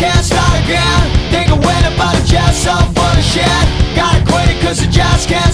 can't start again. Think of winning but I'm just so full of shit. Gotta quit it cause I just can't